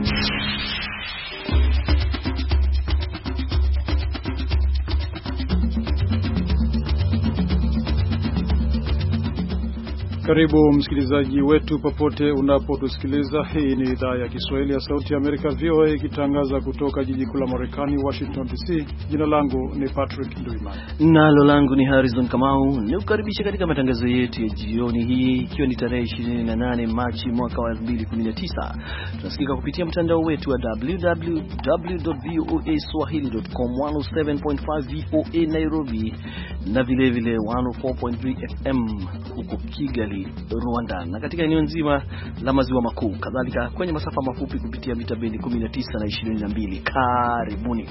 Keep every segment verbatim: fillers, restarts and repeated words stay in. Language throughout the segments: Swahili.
Karibu msikilizaji wetu popote unapotusikiliza. Hii ni idhaa ya Kiswahili ya Sauti ya Amerika V O A ikitangaza kutoka jiji kuu la Marekani Washington D C. Jina langu ni Patrick Nduimana. Nalo langu ni Harrison Kamau. Nikukaribisha katika matangazo yetu ya jioni hii ikiwa ni tarehe ishirini na nane Machi mwaka wa elfu mbili kumi na tisa. Tunasikika kupitia mtandao wetu wa w w w dot voa swahili dot com, mia saba nukta tano V O A Nairobi na vile vile mia nne nukta nne F M huko Kigali, Rwanda, na katika eneo nzima la maziwa makuu, kadhalika kwenye masafa mafupi kupitia mita bendi kumi na tisa na ishirini na mbili. Karibuni.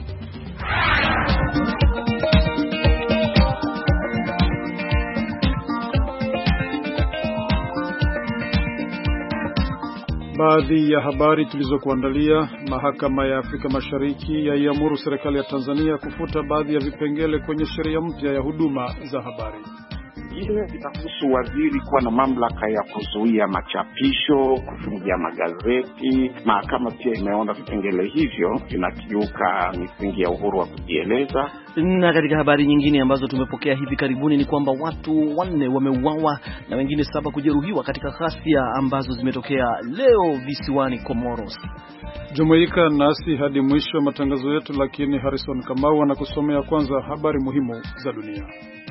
Baadhi ya habari tulizokuandalia: mahakama ya Afrika Mashariki yaiamuru serikali ya Tanzania kufuta baadhi ya vipengele kwenye sheria mpya ya huduma za habari. Ile itahusu waziri kuwa na mamlaka ya kuzuia machapisho, kufungia magazeti. Mahakama pia imeona vipengele hivyo vinakiuka misingi ya uhuru wa kujieleza. Na katika habari nyingine ambazo tumepokea hivi karibuni ni kwamba watu wanne wameuawa na wengine saba kujeruhiwa katika ghasia ambazo zimetokea leo visiwani Comoros. Jumuika nasi hadi mwisho wa matangazo yetu, lakini Harrison Kamau anakusomea kwanza habari muhimu za dunia.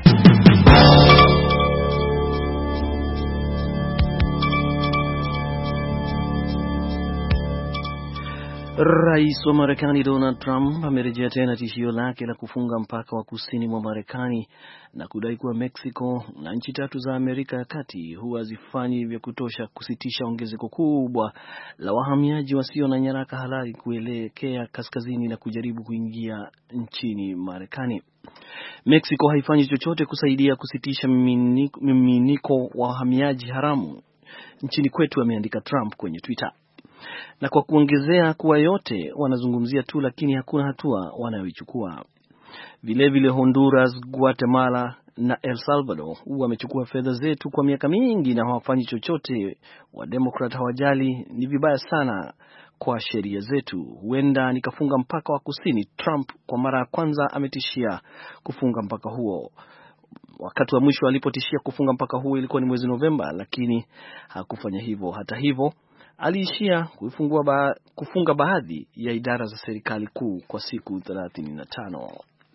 Rais wa Marekani Donald Trump amerejea tena tishio lake la kufunga mpaka wa kusini mwa Marekani na kudai kuwa Mexico na nchi tatu za Amerika ya Kati huwa hazifanyi vya kutosha kusitisha ongezeko kubwa la wahamiaji wasio na nyaraka halali kuelekea kaskazini na kujaribu kuingia nchini Marekani. Mexico haifanyi chochote kusaidia kusitisha miminiko wa wahamiaji haramu nchini kwetu, ameandika Trump kwenye Twitter. Na kwa kuongezea kuwa yote wanazungumzia tu, lakini hakuna hatua wanayoichukua. Vile vile Honduras, Guatemala na El Salvador wamechukua fedha zetu kwa miaka mingi na hawafanyi chochote. Wa Democrat hawajali, ni vibaya sana kwa sheria zetu. Huenda nikafunga mpaka wa kusini. Trump kwa mara ya kwanza ametishia kufunga mpaka huo. Wakati wa mwisho alipotishia kufunga mpaka huo ilikuwa ni mwezi Novemba, lakini hakufanya hivyo. Hata hivyo aliishia kufungua ba, kufunga baadhi ya idara za serikali kuu kwa siku thelathini na tano.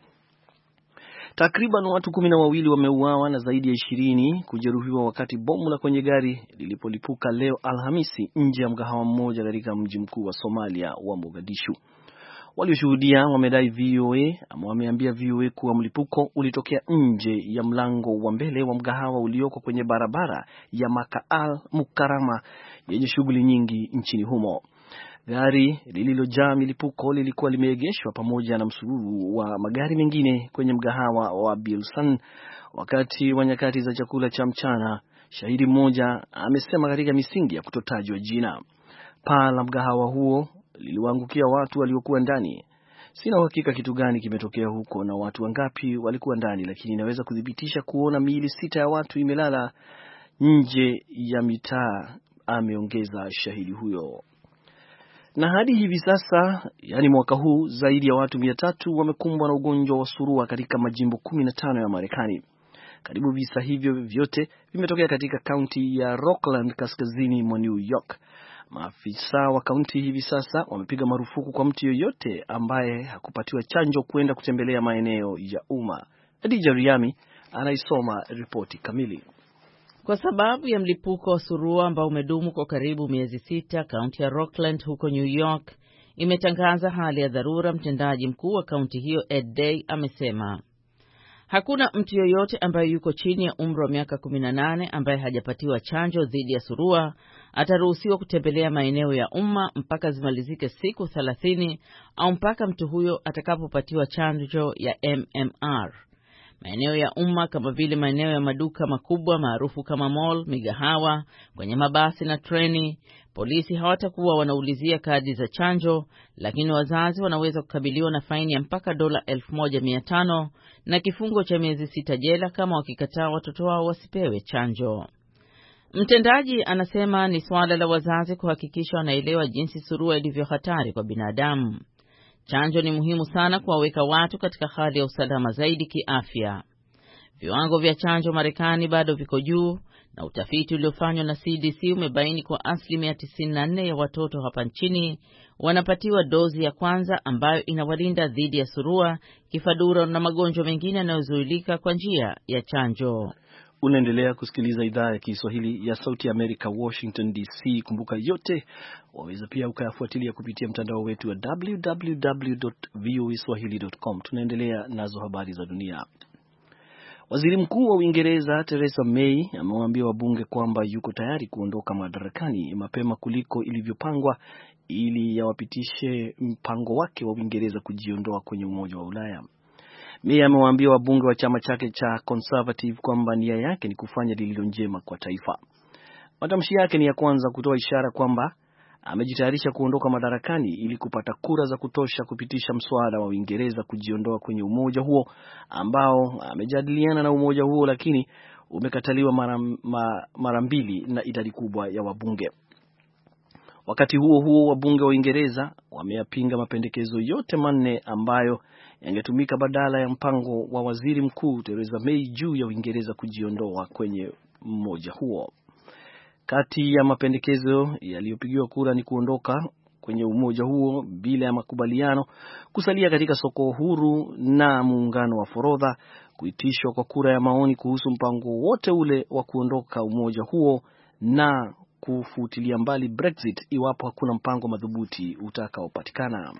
Takriban watu kumi na wawili wameuawa na zaidi ya ishirini kujeruhiwa wakati bomu la kwenye gari lilipolipuka leo Alhamisi nje ya mgahawa mmoja katika mji mkuu wa Somalia wa Mogadishu. Walioshuhudia wamedai V O A ama wameambia V O A kuwa mlipuko ulitokea nje ya mlango wa mbele wa mgahawa ulioko kwenye barabara ya Maka Al Mukarama yenye shughuli nyingi nchini humo. Gari lililojaa milipuko lilikuwa limeegeshwa pamoja na msururu wa magari mengine kwenye mgahawa wa Bilsan wakati wa nyakati za chakula cha mchana, shahidi mmoja amesema katika misingi ya kutotajwa jina. Paa la mgahawa huo liliwaangukia watu waliokuwa ndani. Sina uhakika kitu gani kimetokea huko na watu wangapi walikuwa ndani, lakini naweza kudhibitisha kuona miili sita ya watu imelala nje ya mitaa, ameongeza shahidi huyo. Na hadi hivi sasa, yani mwaka huu, zaidi ya watu mia tatu wamekumbwa na ugonjwa wa surua katika majimbo kumi na tano ya Marekani. Karibu visa hivyo vyote vimetokea katika kaunti ya Rockland kaskazini mwa New York. Maafisa wa kaunti hivi sasa wamepiga marufuku kwa mtu yoyote ambaye hakupatiwa chanjo kwenda kutembelea maeneo ya umma. Adija Riami anaisoma ripoti kamili. Kwa sababu ya mlipuko wa surua ambao umedumu kwa karibu miezi sita, kaunti ya Rockland huko New York imetangaza hali ya dharura. Mtendaji mkuu wa kaunti hiyo Ed Day amesema hakuna mtu yoyote ambaye yuko chini ya umri wa miaka kumi na nane ambaye hajapatiwa chanjo dhidi ya surua ataruhusiwa kutembelea maeneo ya umma mpaka zimalizike siku thelathini au mpaka mtu huyo atakapopatiwa chanjo ya M M R. Maeneo ya umma kama vile maeneo ya maduka makubwa maarufu kama mall, migahawa, kwenye mabasi na treni, polisi hawatakuwa wanaulizia kadi za chanjo, lakini wazazi wanaweza kukabiliwa na faini ya mpaka dola elfu moja mia tano na kifungo cha miezi sita jela kama wakikataa watoto wao wasipewe chanjo. Mtendaji anasema ni swala la wazazi kuhakikisha wanaelewa jinsi surua ilivyo hatari kwa binadamu. Chanjo ni muhimu sana kuwaweka watu katika hali ya usalama zaidi kiafya. Viwango vya chanjo Marekani bado viko juu, na utafiti uliofanywa na C D C umebaini kwa asilimia tisini na nne ya watoto hapa nchini wanapatiwa dozi ya kwanza ambayo inawalinda dhidi ya surua, kifaduro na magonjwa mengine yanayozuilika kwa njia ya chanjo. Unaendelea kusikiliza idhaa ya Kiswahili ya Sauti ya Amerika, Washington D C. Kumbuka yote waweza pia ukayafuatilia kupitia mtandao wetu wa w w w dot voa swahili dot com. Tunaendelea nazo habari za dunia. Waziri Mkuu wa Uingereza Theresa May amewaambia wabunge kwamba yuko tayari kuondoka madarakani mapema kuliko ilivyopangwa ili yawapitishe mpango wake wa Uingereza kujiondoa kwenye Umoja wa Ulaya. May amewaambia wabunge wa chama chake cha Conservative kwamba nia yake ni kufanya lililo njema kwa taifa. Matamshi yake ni ya kwanza kutoa ishara kwamba amejitayarisha kuondoka madarakani ili kupata kura za kutosha kupitisha mswada wa Uingereza kujiondoa kwenye umoja huo ambao amejadiliana na umoja huo lakini umekataliwa mara, mara mbili na idadi kubwa ya wabunge. Wakati huo huo, wabunge wa Uingereza wameyapinga mapendekezo yote manne ambayo yangetumika badala ya mpango wa Waziri Mkuu Theresa May juu ya Uingereza kujiondoa kwenye umoja huo. Kati ya mapendekezo yaliyopigiwa kura ni kuondoka kwenye umoja huo bila ya makubaliano, kusalia katika soko huru na muungano wa forodha, kuitishwa kwa kura ya maoni kuhusu mpango wote ule wa kuondoka umoja huo na kufutilia mbali Brexit iwapo hakuna mpango madhubuti utakaopatikana.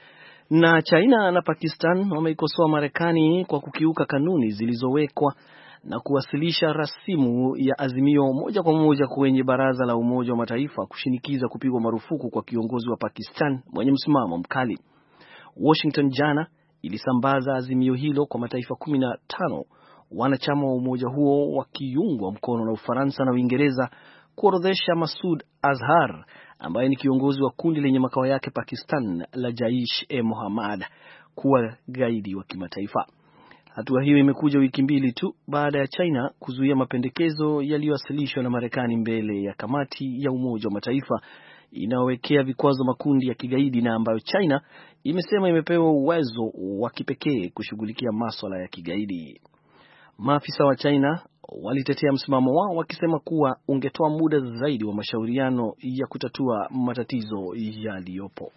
Na China na Pakistan wameikosoa Marekani kwa kukiuka kanuni zilizowekwa na kuwasilisha rasimu ya azimio moja kwa moja kwenye Baraza la Umoja wa Mataifa kushinikiza kupigwa marufuku kwa kiongozi wa Pakistan mwenye msimamo mkali. Washington jana ilisambaza azimio hilo kwa mataifa kumi na tano wanachama wa umoja huo wakiungwa mkono na Ufaransa na Uingereza kuorodhesha Masood Azhar ambaye ni kiongozi wa kundi lenye makao yake Pakistan la Jaish-e-Mohammed kuwa gaidi wa kimataifa. Hatua hiyo imekuja wiki mbili tu baada ya China kuzuia mapendekezo yaliyowasilishwa na Marekani mbele ya kamati ya Umoja wa Mataifa inayowekea vikwazo makundi ya kigaidi na ambayo China imesema imepewa uwezo wa kipekee kushughulikia masuala ya kigaidi. Maafisa wa China walitetea msimamo wao wakisema kuwa ungetoa muda zaidi wa mashauriano ya kutatua matatizo yaliyopo.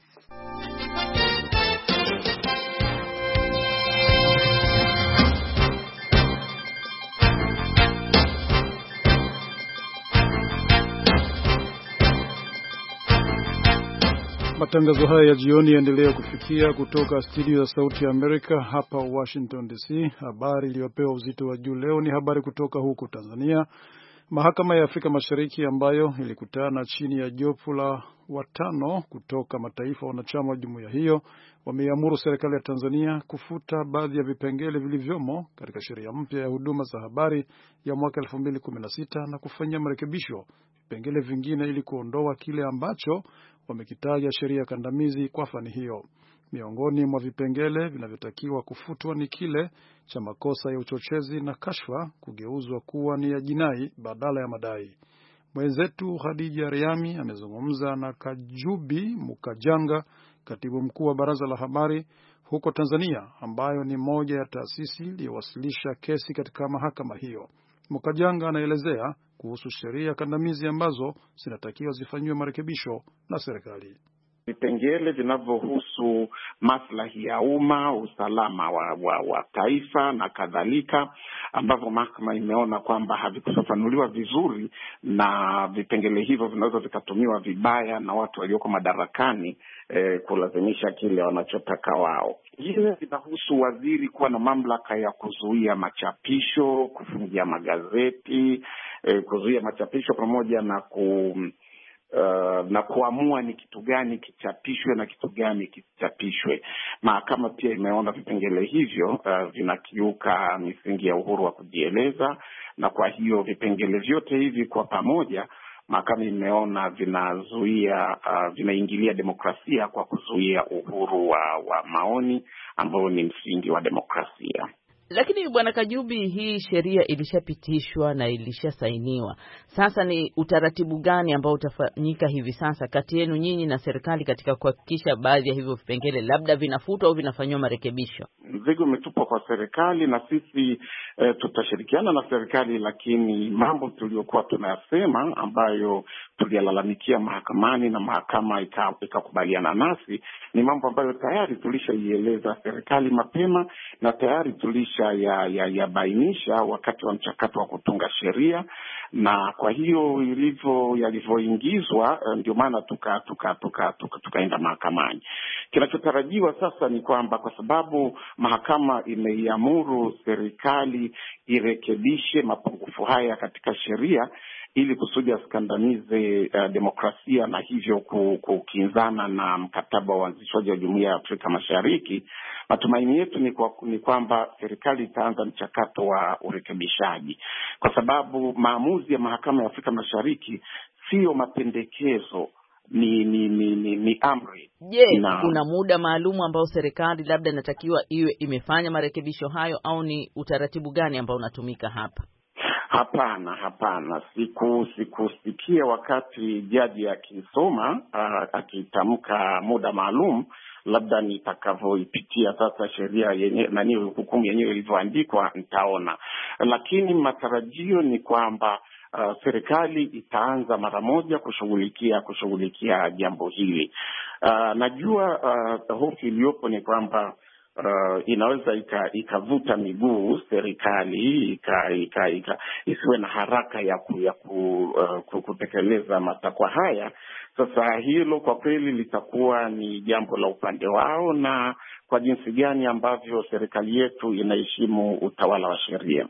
Matangazo haya ya jioni yaendelea kufikia kutoka studio ya Sauti ya Amerika hapa Washington D C. Habari iliyopewa uzito wa juu leo ni habari kutoka huko Tanzania. Mahakama ya Afrika Mashariki ambayo ilikutana chini ya jopo la watano kutoka mataifa wanachama wa jumuiya hiyo wameamuru serikali ya Tanzania kufuta baadhi ya vipengele vilivyomo katika sheria mpya ya huduma za habari ya mwaka elfu mbili kumi na sita na kufanyia marekebisho vipengele vingine ili kuondoa kile ambacho wamekitaja sheria kandamizi kwa fani hiyo. Miongoni mwa vipengele vinavyotakiwa kufutwa ni kile cha makosa ya uchochezi na kashfa kugeuzwa kuwa ni ya jinai badala ya madai. Mwenzetu Khadija Riami amezungumza na Kajubi Mukajanga, katibu mkuu wa Baraza la Habari huko Tanzania, ambayo ni moja ya taasisi iliyowasilisha kesi katika mahakama hiyo. Mukajanga anaelezea kuhusu sheria kandamizi ambazo zinatakiwa zifanyiwe marekebisho na serikali. Vipengele vinavyohusu maslahi ya umma, usalama wa, wa, wa taifa na kadhalika, ambavyo mahakama imeona kwamba havikufafanuliwa vizuri, na vipengele hivyo vinaweza vikatumiwa vibaya na watu walioko madarakani eh, kulazimisha kile wanachotaka wao. Hili linahusu waziri kuwa na mamlaka ya kuzuia machapisho, kufungia magazeti, eh, kuzuia machapisho pamoja na ku Uh, na kuamua ni kitu gani kichapishwe na kitu gani kichapishwe. Mahakama pia imeona vipengele hivyo uh, vinakiuka misingi ya uhuru wa kujieleza, na kwa hiyo vipengele vyote hivi kwa pamoja mahakama imeona vinazuia uh, vinaingilia demokrasia kwa kuzuia uhuru wa, wa maoni ambao ni msingi wa demokrasia. Lakini Bwana Kajubi, hii sheria ilishapitishwa na ilishasainiwa. Sasa ni utaratibu gani ambao utafanyika hivi sasa kati yenu nyinyi na serikali katika kuhakikisha baadhi ya hivyo vipengele labda vinafutwa au vinafanywa marekebisho? Mzigo umetupwa kwa serikali na sisi e, tutashirikiana na serikali, lakini mambo tuliyokuwa tunayasema ambayo tuliyalalamikia mahakamani na mahakama ikakubaliana nasi ni mambo ambayo tayari tulishaieleza serikali mapema na tayari tulisha ya, ya, ya bainisha wakati wa mchakato wa kutunga sheria, na kwa hiyo ilivyo yalivyoingizwa ndio maana tuka tuka tuka tuka tukaenda mahakamani. Kinachotarajiwa sasa ni kwamba kwa sababu mahakama imeiamuru serikali irekebishe mapungufu haya katika sheria ili kusudi asikandamize uh, demokrasia na hivyo kukinzana na mkataba wa uanzishwaji wa Jumuiya ya Afrika Mashariki, matumaini yetu ni, kwa, ni kwamba serikali itaanza mchakato wa urekebishaji, kwa sababu maamuzi ya Mahakama ya Afrika Mashariki sio mapendekezo, ni ni ni, ni, ni amri. Je, kuna muda maalum ambao serikali labda inatakiwa iwe imefanya marekebisho hayo, au ni utaratibu gani ambao unatumika hapa? Hapana, hapana. Siku sikusikia wakati jaji akisoma akitamka muda maalum, labda nitakavyoipitia sasa sheria yenyewe na ni hukumu yenyewe ilivyoandikwa nitaona. Lakini matarajio ni kwamba uh, serikali itaanza mara moja kushughulikia kushughulikia jambo hili. Uh, najua uh, hofu iliyopo ni kwamba Uh, inaweza ikavuta miguu serikali ika, ika, ika, isiwe na haraka ya, ku, ya ku, uh, kutekeleza matakwa haya. Sasa hilo kwa kweli litakuwa ni jambo la upande wao na kwa jinsi gani ambavyo serikali yetu inaheshimu utawala wa sheria.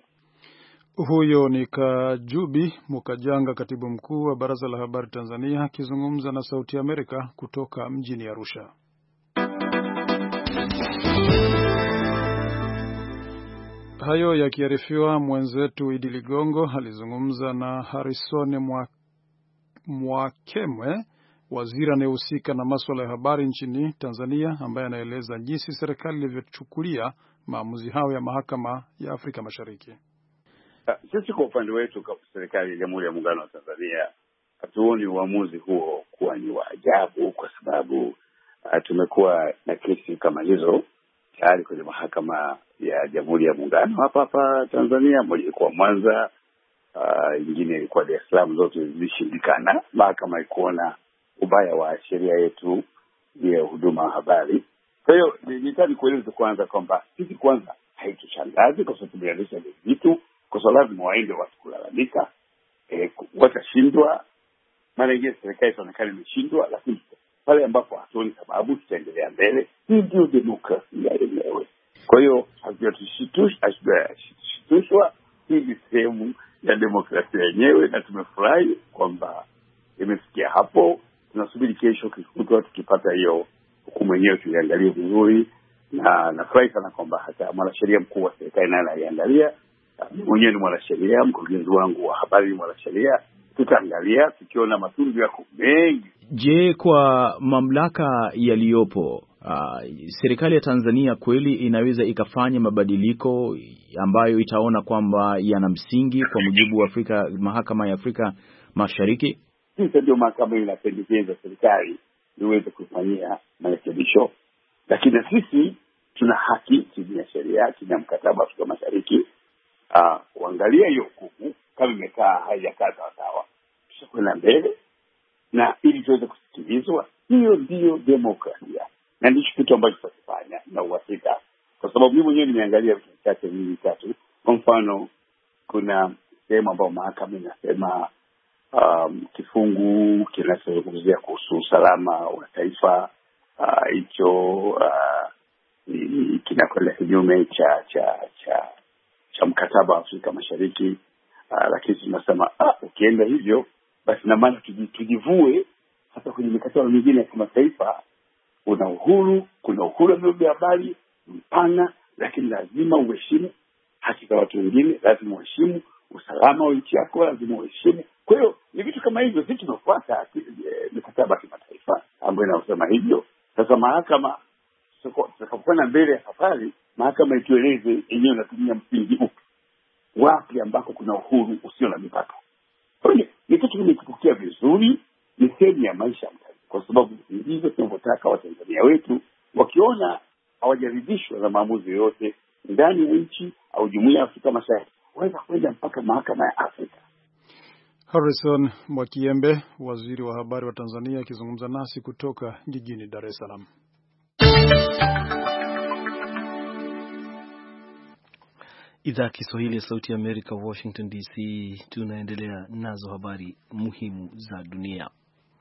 Huyo ni Kajubi Mukajanga, katibu mkuu wa Baraza la Habari Tanzania, akizungumza na Sauti ya Amerika kutoka mjini Arusha. Hayo yakiarifiwa, mwenzetu Idi Ligongo alizungumza na Harrison Mwakemwe, waziri anayehusika na masuala ya habari nchini Tanzania, ambaye anaeleza jinsi serikali ilivyochukulia maamuzi hayo ya Mahakama ya Afrika Mashariki. Sisi kwa upande wetu kwa serikali ya Jamhuri ya Muungano wa Tanzania hatuoni uamuzi huo kuwa ni wa ajabu, kwa sababu uh, tumekuwa na kesi kama hizo tayari kwenye Mahakama ya Jamhuri ya Muungano hapa hapa Tanzania. Moja ilikuwa Mwanza, uh, ingine ilikuwa Dar es Salaam, zote zilishindikana. Mahakama ikuona ubaya wa sheria yetu ya huduma ya habari. Kwa hiyo nitaka kueleza kwanza kwamba sisi kwanza haitushangazi kwa sababu tumeanzisha vitu, kwa sababu lazima waende watu kulalamika, e, watashindwa. Mara nyingine serikali inaonekana imeshindwa, lakini pale ambapo hatuoni sababu tutaendelea mbele. Hii ndio demokrasia yenyewe. Kwa hiyo hatujashitushwa, hii ni sehemu ya demokrasia yenyewe, na tumefurahi kwamba imefikia hapo. Tunasubiri kesho kikutwa tukipata hiyo hukumu yenyewe tuiangalie vizuri, na nafurahi sana kwamba hata mwanasheria mkuu wa serikali naye anaiangalia. Mwenyewe ni mwanasheria, mkurugenzi wangu wa habari ni mwanasheria. Tutaangalia tukiona matundu yako mengi. Je, kwa mamlaka yaliyopo, uh, serikali ya Tanzania kweli inaweza ikafanya mabadiliko ambayo itaona kwamba yana msingi kwa mujibu wa Afrika, Mahakama ya Afrika Mashariki? Sisi ndio mahakama inapendekeza serikali iweze kufanyia marekebisho, lakini sisi tuna haki chini ya sheria, chini ya mkataba wa Afrika Mashariki uh, kuangalia hiyo hukumu kama imekaa haijakaa sawa, tutakwenda mbele na ili tuweze kusikilizwa. Hiyo ndiyo demokrasia, na ndicho kitu ambacho tutakifanya na uhakika, kwa sababu mimi mwenyewe nimeangalia vitu vichache vingi tatu. Kwa mfano, kuna sehemu ambayo mahakama inasema um, kifungu kinachozungumzia kuhusu usalama wa taifa hicho uh, uh, kinakwenda kinyume cha cha cha cha mkataba wa Afrika Mashariki. Uh, lakini tunasema ah, ukienda hivyo basi na maana tujivue hata kwenye mikataba mingine ya kimataifa. Una uhuru, kuna uhuru wa vyombo vya habari mpana, lakini lazima uheshimu haki za watu wengine, lazima uheshimu usalama wa nchi yako, lazima uheshimu. Kwa hiyo ni vitu kama hivyo sisi tunafuata mikataba ya kimataifa ambayo inasema hivyo. Sasa mahakama tutakapokwenda mbele ya safari, mahakama itueleze yenyewe inatumia msingi upi, wapi ambako kuna uhuru usio na mipaka. Kwa hiyo ni kitu kimekipokea vizuri, ni sehemu ya maisha, kwa sababu ndivyo tunavyotaka Watanzania wetu, wakiona hawajaridhishwa na maamuzi yote ndani ya nchi au Jumuiya ya Afrika Mashariki, waweza kwenda mpaka mahakama ya Afrika. Harrison Mwakiembe, waziri wa habari wa Tanzania, akizungumza nasi kutoka jijini Dar es Salaam. Idhaa ya Kiswahili ya Sauti ya Amerika, Washington D C. Tunaendelea nazo habari muhimu za dunia.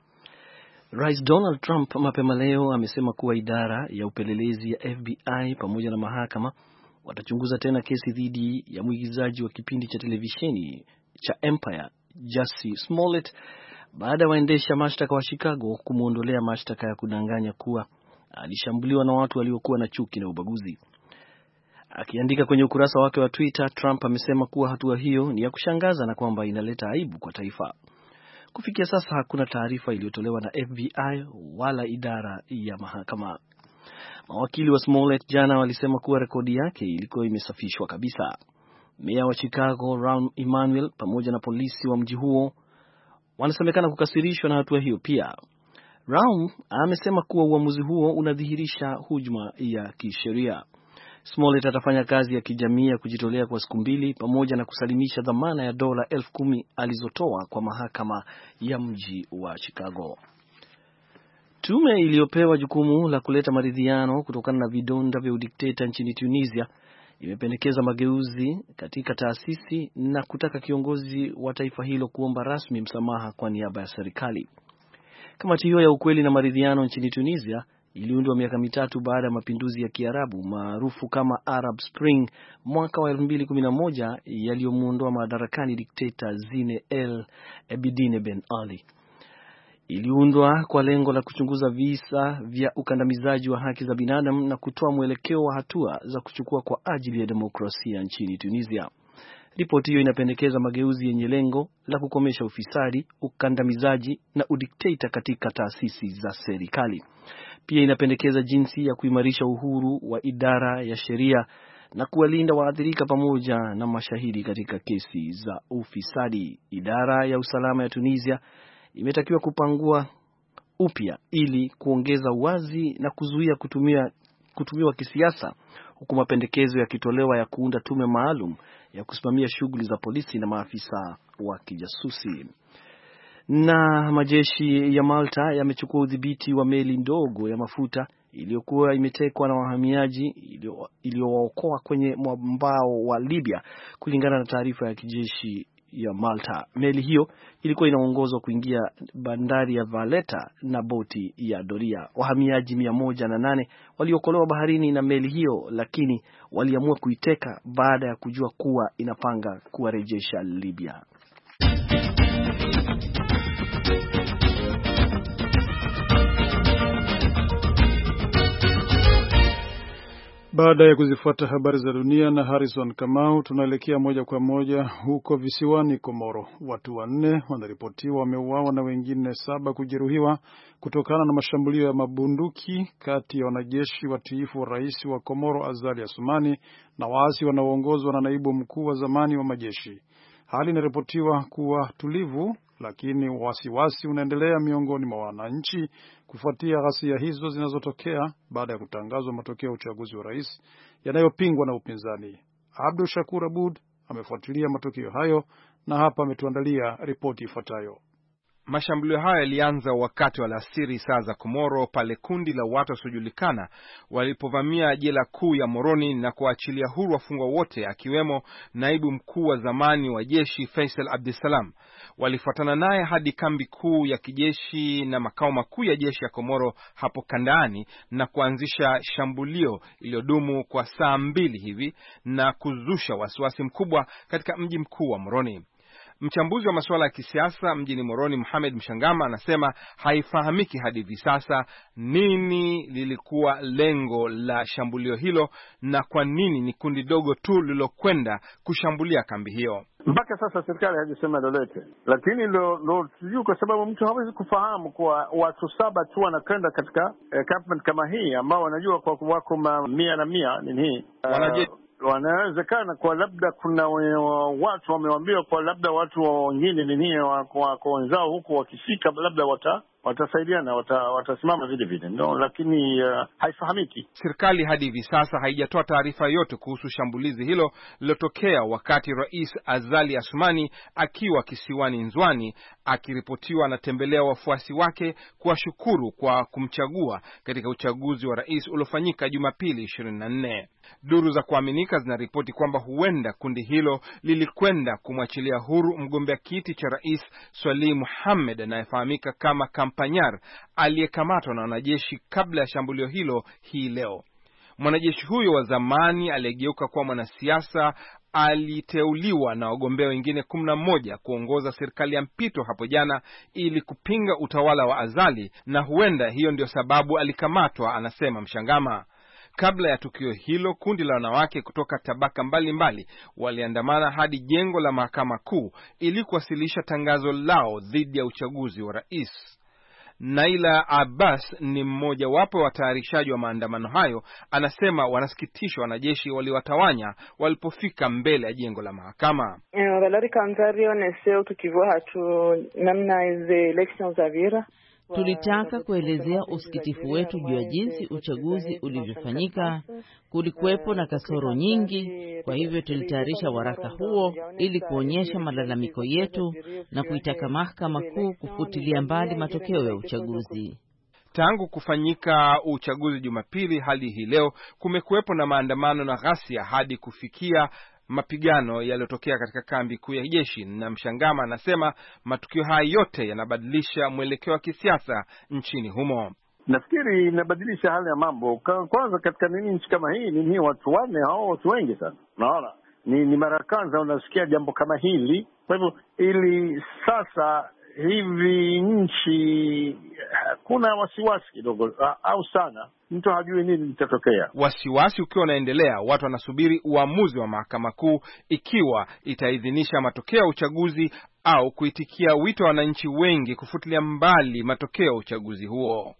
Rais Donald Trump mapema leo amesema kuwa idara ya upelelezi ya F B I pamoja na mahakama watachunguza tena kesi dhidi ya mwigizaji wa kipindi cha televisheni cha Empire, Jussie Smollett, baada ya waendesha mashtaka wa Chicago kumuondolea mashtaka ya kudanganya kuwa alishambuliwa na watu waliokuwa na chuki na ubaguzi. Akiandika kwenye ukurasa wake wa Twitter, Trump amesema kuwa hatua hiyo ni ya kushangaza na kwamba inaleta aibu kwa taifa. Kufikia sasa hakuna taarifa iliyotolewa na F B I wala idara ya mahakama. Mawakili wa Smollett jana walisema kuwa rekodi yake ilikuwa imesafishwa kabisa. Meya wa Chicago, Rahm Emanuel, pamoja na polisi wa mji huo wanasemekana kukasirishwa na hatua hiyo pia. Rahm amesema kuwa uamuzi huo unadhihirisha hujuma ya kisheria. Smollett atafanya kazi ya kijamii ya kujitolea kwa siku mbili pamoja na kusalimisha dhamana ya dola elfu kumi alizotoa kwa mahakama ya mji wa Chicago. Tume iliyopewa jukumu la kuleta maridhiano kutokana na vidonda vya udikteta nchini Tunisia imependekeza mageuzi katika taasisi na kutaka kiongozi wa taifa hilo kuomba rasmi msamaha kwa niaba ya serikali. Kamati hiyo ya ukweli na maridhiano nchini Tunisia iliundwa miaka mitatu baada ya mapinduzi ya Kiarabu maarufu kama Arab Spring mwaka wa elfu mbili kumi na moja yaliyomuondoa madarakani dikteta Zine El Abidine Ben Ali. Iliundwa kwa lengo la kuchunguza visa vya ukandamizaji wa haki za binadamu na kutoa mwelekeo wa hatua za kuchukua kwa ajili ya demokrasia nchini Tunisia. Ripoti hiyo inapendekeza mageuzi yenye lengo la kukomesha ufisadi, ukandamizaji na udikteta katika taasisi za serikali. Pia inapendekeza jinsi ya kuimarisha uhuru wa idara ya sheria na kuwalinda waathirika pamoja na mashahidi katika kesi za ufisadi. Idara ya usalama ya Tunisia imetakiwa kupangua upya ili kuongeza uwazi na kuzuia kutumia kutumiwa kisiasa, huku mapendekezo yakitolewa ya kuunda tume maalum ya kusimamia shughuli za polisi na maafisa wa kijasusi. Na majeshi ya Malta yamechukua udhibiti wa meli ndogo ya mafuta iliyokuwa imetekwa na wahamiaji iliyowaokoa kwenye mwambao wa Libya, kulingana na taarifa ya kijeshi ya Malta. Meli hiyo ilikuwa inaongozwa kuingia bandari ya Valletta na boti ya doria. Wahamiaji mia moja na nane waliokolewa baharini na meli hiyo, lakini waliamua kuiteka baada ya kujua kuwa inapanga kuwarejesha Libya. Baada ya kuzifuata habari za dunia na Harrison Kamau, tunaelekea moja kwa moja huko visiwani Komoro. Watu wanne wanaripotiwa wameuawa na wengine saba kujeruhiwa kutokana na mashambulio ya mabunduki kati ya wanajeshi watiifu wa rais wa Komoro Azali Assoumani na waasi wanaoongozwa na naibu mkuu wa zamani wa majeshi. Hali inaripotiwa kuwa tulivu, lakini wasiwasi unaendelea miongoni mwa wananchi kufuatia ghasia hizo zinazotokea baada ya kutangazwa matokeo ya uchaguzi wa rais yanayopingwa na upinzani. Abdul Shakur Abud amefuatilia matokeo hayo na hapa ametuandalia ripoti ifuatayo. Mashambulio hayo yalianza wakati wa alasiri saa za Komoro, pale kundi la watu wasiojulikana walipovamia jela kuu ya Moroni na kuachilia huru wafungwa wote, akiwemo naibu mkuu wa zamani wa jeshi Faisal Abdisalam. Walifuatana naye hadi kambi kuu ya kijeshi na makao makuu ya jeshi ya Komoro hapo Kandaani na kuanzisha shambulio iliyodumu kwa saa mbili hivi na kuzusha wasiwasi mkubwa katika mji mkuu wa Moroni. Mchambuzi wa masuala ya kisiasa mjini Moroni, Mohamed Mshangama, anasema haifahamiki hadi hivi sasa nini lilikuwa lengo la shambulio hilo na kwa nini ni kundi dogo tu lilokwenda kushambulia kambi hiyo. Mpaka sasa serikali haijasema lolote, lakini lo, lo sijui, kwa sababu mtu hawezi kufahamu kwa watu saba tu wanakwenda katika eh, campment kama hii ambao wanajua kwa wako mia na mia nini hii wanaje uh, wanawezekana kwa labda kuna watu wamewaambiwa kwa labda watu wengine nini kwa wenzao huko wakifika labda wata watasaidiana wata, watasimama vile vile no, lakini uh, haifahamiki. Serikali hadi hivi sasa haijatoa taarifa yote kuhusu shambulizi hilo lilotokea wakati Rais Azali Assoumani akiwa kisiwani Nzwani akiripotiwa anatembelea wafuasi wake kuwashukuru kwa kumchagua katika uchaguzi wa rais uliofanyika Jumapili ishirini na nne. Duru za kuaminika zinaripoti kwamba huenda kundi hilo lilikwenda kumwachilia huru mgombea kiti cha rais Swalih Mohammed anayefahamika kama Kampanyar aliyekamatwa na wanajeshi kabla ya shambulio hilo hii leo. Mwanajeshi huyo wa zamani aliyegeuka kuwa mwanasiasa aliteuliwa na wagombea wengine kumi na moja kuongoza serikali ya mpito hapo jana ili kupinga utawala wa Azali, na huenda hiyo ndio sababu alikamatwa, anasema Mshangama. Kabla ya tukio hilo, kundi la wanawake kutoka tabaka mbalimbali waliandamana hadi jengo la mahakama kuu ili kuwasilisha tangazo lao dhidi ya uchaguzi wa rais. Naila Abbas ni mmoja wapo wa watayarishaji wa maandamano hayo, anasema wanasikitishwa wanajeshi waliwatawanya walipofika mbele ya jengo la mahakama. Tulitaka kuelezea usikitifu wetu juu ya jinsi uchaguzi ulivyofanyika. Kulikuwepo na kasoro nyingi, kwa hivyo tulitayarisha waraka huo ili kuonyesha malalamiko yetu na kuitaka mahakama kuu kufutilia mbali matokeo ya uchaguzi. Tangu kufanyika uchaguzi Jumapili hadi hii leo kumekuwepo na maandamano na ghasia hadi kufikia mapigano yaliyotokea katika kambi kuu ya jeshi, na Mshangama anasema matukio haya yote yanabadilisha mwelekeo wa kisiasa nchini humo. Nafikiri inabadilisha hali ya mambo. Kwanza katika nini nchi kama hii nini watu wanne hao watu wengi sana. Unaona? Ni, ni mara kwanza unasikia jambo kama hili. Kwa hivyo ili sasa hivi nchi kuna wasiwasi kidogo au sana. Mtu hajui nini litatokea. Wasiwasi ukiwa unaendelea, watu wanasubiri uamuzi wa mahakama kuu ikiwa itaidhinisha matokeo ya uchaguzi au kuitikia wito wa wananchi wengi kufutilia mbali matokeo ya uchaguzi huo.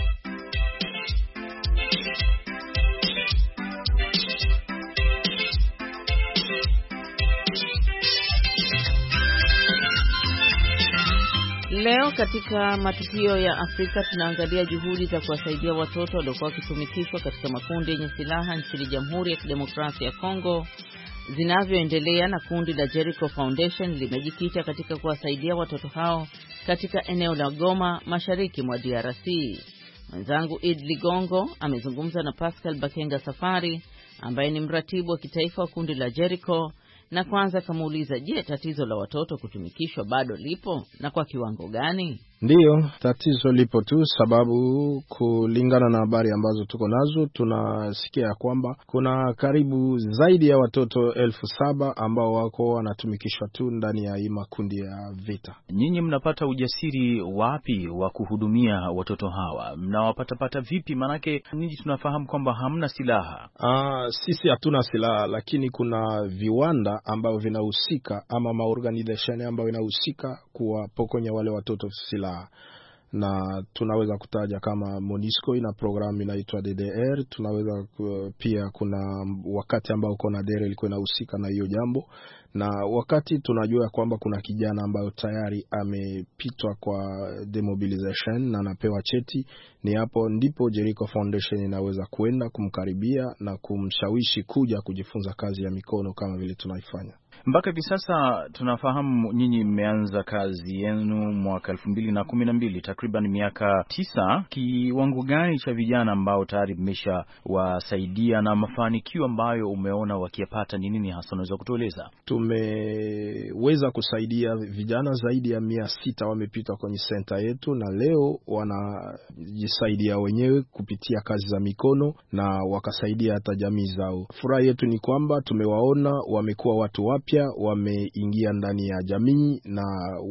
Leo katika matukio ya Afrika tunaangalia juhudi za kuwasaidia watoto waliokuwa wakitumikishwa katika makundi yenye silaha nchini Jamhuri ya Kidemokrasia ya Kongo zinavyoendelea, na kundi la Jericho Foundation limejikita katika kuwasaidia watoto hao katika eneo la Goma, mashariki mwa D R C. Mwenzangu Id Ligongo amezungumza na Pascal Bakenga Safari ambaye ni mratibu wa kitaifa wa kundi la Jericho, na kwanza kamuuliza, je, tatizo la watoto kutumikishwa bado lipo na kwa kiwango gani? Ndiyo, tatizo lipo tu, sababu kulingana na habari ambazo tuko nazo tunasikia ya kwamba kuna karibu zaidi ya watoto elfu saba ambao wako wanatumikishwa tu ndani ya hii makundi ya vita. Nyinyi mnapata ujasiri wapi wa kuhudumia watoto hawa? Mnawapatapata vipi? Manake nyinyi tunafahamu kwamba hamna silaha. Ah, sisi hatuna silaha, lakini kuna viwanda ambao vinahusika ama maorganization ambao vinahusika kuwapokonya wale watoto silaha. Na tunaweza kutaja kama Monisco ina programu inaitwa D D R. Tunaweza pia kuna wakati ambao kuna D R ilikuwa inahusika na hiyo jambo, na wakati tunajua kwamba kuna kijana ambayo tayari amepitwa kwa demobilization na anapewa cheti, ni hapo ndipo Jericho Foundation inaweza kuenda kumkaribia na kumshawishi kuja kujifunza kazi ya mikono kama vile tunaifanya. Mpaka hivi sasa tunafahamu nyinyi mmeanza kazi yenu mwaka elfu mbili na kumi na mbili, takriban miaka tisa. Kiwango gani cha vijana ambao tayari mmesha wasaidia na mafanikio ambayo umeona wakiyapata ni nini hasa, unaweza kutueleza? Tumeweza kusaidia vijana zaidi ya mia sita wamepita kwenye center yetu, na leo wanajisaidia wenyewe kupitia kazi za mikono na wakasaidia hata jamii zao. Furaha yetu ni kwamba tumewaona wamekuwa watu wapi wapya wameingia ndani ya jamii, na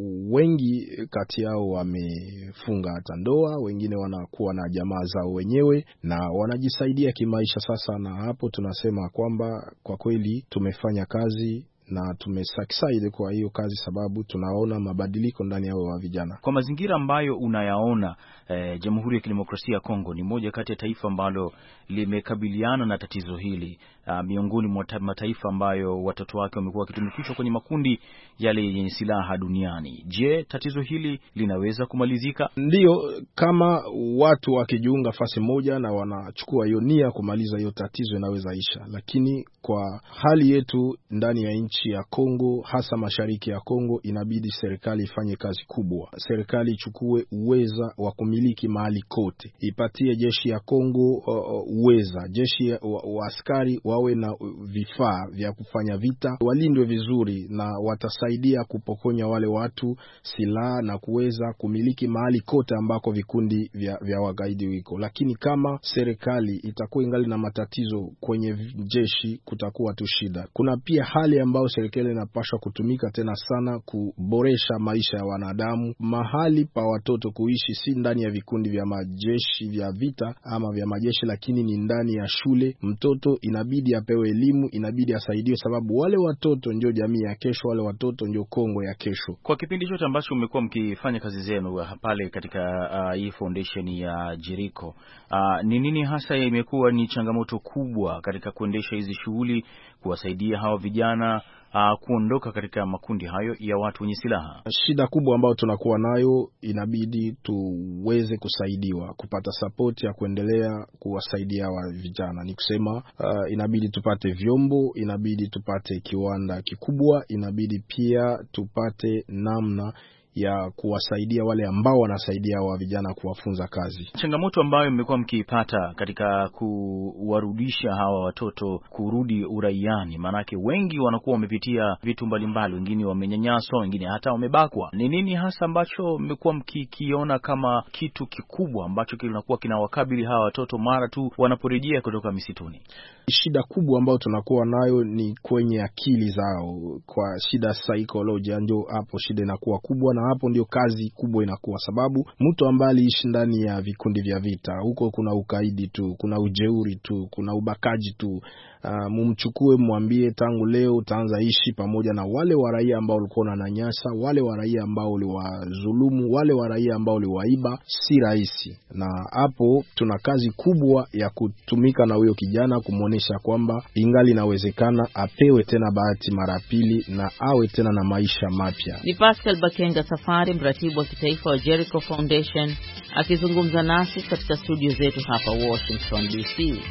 wengi kati yao wamefunga hata ndoa, wengine wanakuwa na jamaa zao wenyewe na wanajisaidia kimaisha sasa. Na hapo tunasema kwamba kwa kweli tumefanya kazi na tumesucceed kwa hiyo kazi, sababu tunaona mabadiliko ndani ya wa vijana. Kwa mazingira ambayo unayaona, eh, Jamhuri ya Kidemokrasia ya Kongo ni moja kati ya taifa ambalo limekabiliana na tatizo hili, uh, miongoni mwa mataifa ambayo watoto wake wamekuwa wakitumikishwa kwenye makundi yale yenye silaha duniani. Je, tatizo hili linaweza kumalizika? Ndiyo, kama watu wakijiunga fasi moja na wanachukua hiyo nia kumaliza hiyo tatizo inaweza isha, lakini kwa hali yetu ndani ya nchi ya Kongo, hasa mashariki ya Kongo, inabidi serikali ifanye kazi kubwa. Serikali ichukue uweza wa kumiliki mahali kote, ipatie jeshi ya Kongo uh, uweza, jeshi wa, wa askari wawe na vifaa vya kufanya vita, walindwe vizuri, na watasaidia kupokonya wale watu silaha na kuweza kumiliki mahali kote ambako vikundi vya, vya wagaidi wiko. Lakini kama serikali itakuwa ingali na matatizo kwenye jeshi, kutakuwa tu shida. Kuna pia hali ambayo serikali inapaswa kutumika tena sana kuboresha maisha ya wanadamu, mahali pa watoto kuishi si ndani ya vikundi vya majeshi vya vita ama vya majeshi, lakini ni ndani ya shule. Mtoto inabidi apewe elimu, inabidi asaidiwe, sababu wale watoto ndio jamii ya kesho, wale watoto ndio Kongo ya kesho. Kwa kipindi chote ambacho umekuwa mkifanya kazi zenu pale katika uh, hii foundation ya Jericho, uh, ni nini hasa imekuwa ni changamoto kubwa katika kuendesha hizi shughuli, kuwasaidia hawa vijana Uh, kuondoka katika makundi hayo ya watu wenye silaha? Shida kubwa ambayo tunakuwa nayo, inabidi tuweze kusaidiwa kupata support ya kuendelea kuwasaidia wa vijana. Ni kusema uh, inabidi tupate vyombo, inabidi tupate kiwanda kikubwa, inabidi pia tupate namna ya kuwasaidia wale ambao wanasaidia wa vijana kuwafunza kazi. Changamoto ambayo mmekuwa mkiipata katika kuwarudisha hawa watoto kurudi uraiani, manake wengi wanakuwa wamepitia vitu mbalimbali, wengine wamenyanyaswa, wengine hata wamebakwa. Ni nini hasa ambacho mmekuwa mkikiona kama kitu kikubwa ambacho kinakuwa kinawakabili hawa watoto mara tu wanaporejea kutoka misituni? Shida kubwa ambayo tunakuwa nayo ni kwenye akili zao, kwa shida psychology, ndio hapo shida inakuwa kubwa, na hapo ndio kazi kubwa inakuwa, sababu mtu ambaye aliishi ndani ya vikundi vya vita, huko kuna ukaidi tu, kuna ujeuri tu, kuna ubakaji tu. Uh, mumchukue mwambie tangu leo utaanza ishi pamoja na wale wa raia ambao walikuwa wananyanyasa, wale wa raia ambao waliwadhulumu, wale wa raia ambao waliwaiba, si rahisi. Na hapo tuna kazi kubwa ya kutumika na huyo kijana, kumuonesha kwamba ingali inawezekana apewe tena bahati mara pili na awe tena na maisha mapya. Ni Pascal Bakenga Safari, mratibu wa kitaifa wa Jericho Foundation, akizungumza nasi katika studio zetu hapa Washington D C.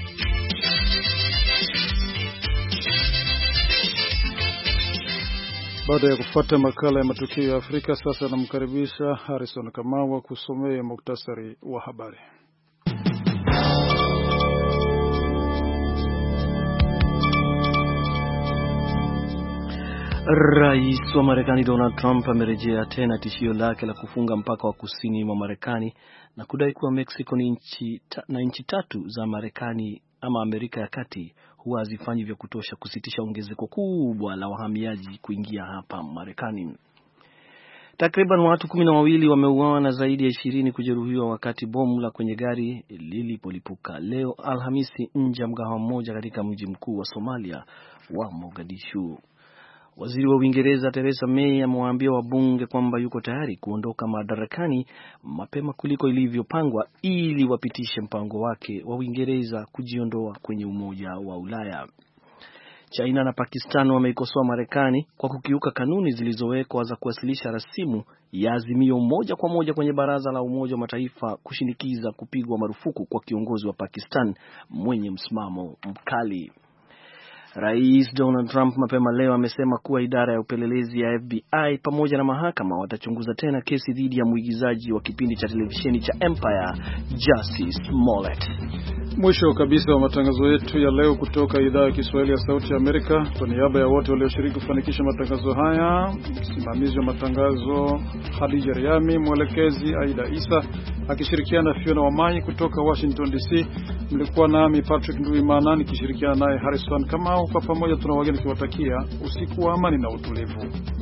Baada ya kufuata makala ya matukio ya Afrika, sasa namkaribisha Harrison Kamau kusomea muktasari wa habari. Rais wa Marekani Donald Trump amerejea tena tishio lake la kufunga mpaka wa kusini mwa Marekani na kudai kuwa Mexico ni nchi ta, na nchi tatu za Marekani ama Amerika ya Kati huwa hazifanyi vya kutosha kusitisha ongezeko kubwa la wahamiaji kuingia hapa Marekani. Takriban watu kumi na wawili wameuawa na zaidi ya ishirini kujeruhiwa wakati bomu la kwenye gari lilipolipuka leo Alhamisi nje ya mgahawa mmoja katika mji mkuu wa Somalia wa Mogadishu. Waziri wa Uingereza Theresa May amewaambia wabunge kwamba yuko tayari kuondoka madarakani mapema kuliko ilivyopangwa ili wapitishe mpango wake wa Uingereza kujiondoa kwenye Umoja wa Ulaya. China na Pakistan wameikosoa Marekani kwa kukiuka kanuni zilizowekwa za kuwasilisha rasimu ya azimio moja kwa moja kwenye Baraza la Umoja wa Mataifa kushinikiza kupigwa marufuku kwa kiongozi wa Pakistan mwenye msimamo mkali. Rais Donald Trump mapema leo amesema kuwa idara ya upelelezi ya F B I pamoja na mahakama watachunguza tena kesi dhidi ya mwigizaji wa kipindi cha televisheni cha Empire, Jussie Smollett. Mwisho kabisa wa matangazo yetu ya leo kutoka idhaa ya Kiswahili ya Sauti ya Amerika. Kwa niaba ya wote walioshiriki kufanikisha matangazo haya, msimamizi wa matangazo Khadija Riami, mwelekezi Aida Isa, akishirikiana na Fiona Wamanyi kutoka Washington D C. Mlikuwa nami Patrick Nduwimana nikishirikiana naye Harrison Kamau. Kwa pamoja tuna wageni kiwatakia usiku wa amani na utulivu.